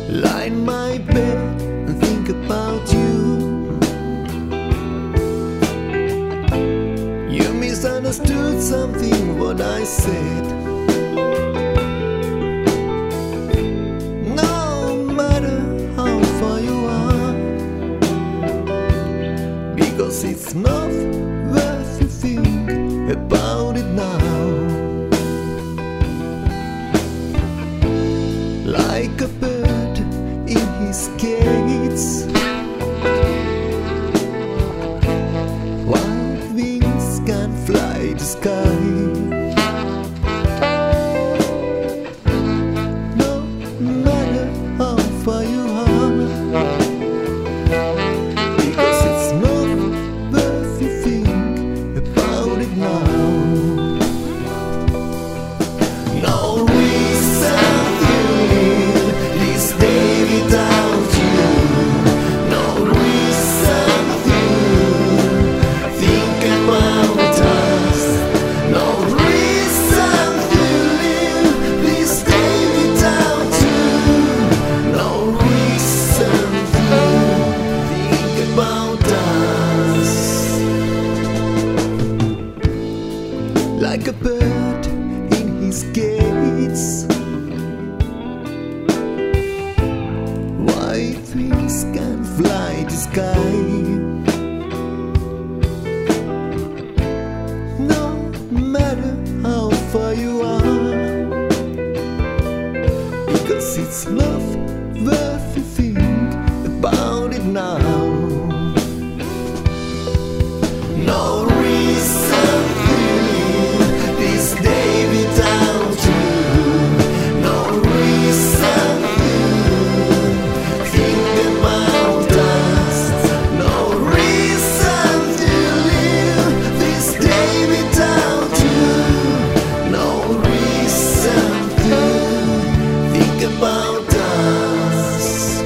Lie in my bed and think about you. You misunderstood something what I said. No matter how far you are, because it's not worth to think about it now. Like a bird in his cage, wild wings can fly the sky. No matter how far you are, because it's not worth to think about it now. No reason to live this day without you. No reason to think about us. No reason to live this day without you. No reason to think about us. Like a bird in his gates, white wings can fly the sky. No matter how far you are, because it's not worth to think about it now. No reason to live this day without you. No reason to think about us. No reason to live this day without you. No reason to think about us.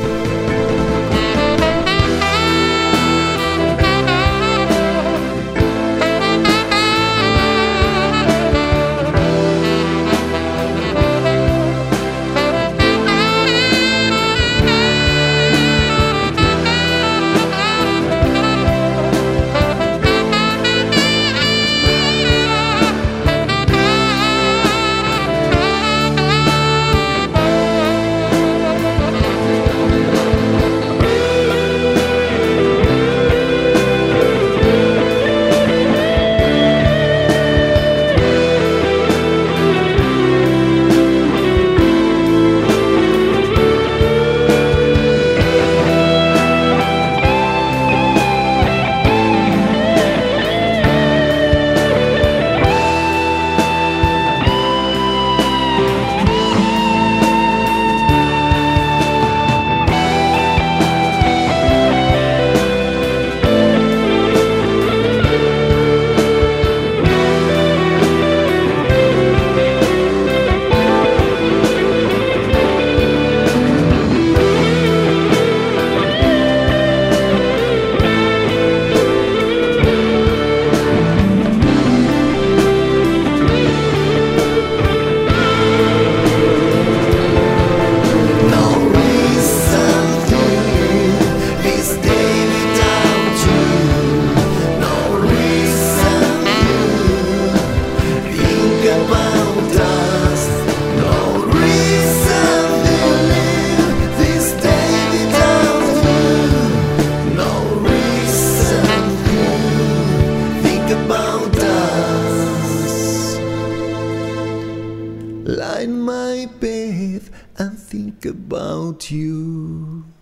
Lie in my bed and think about you.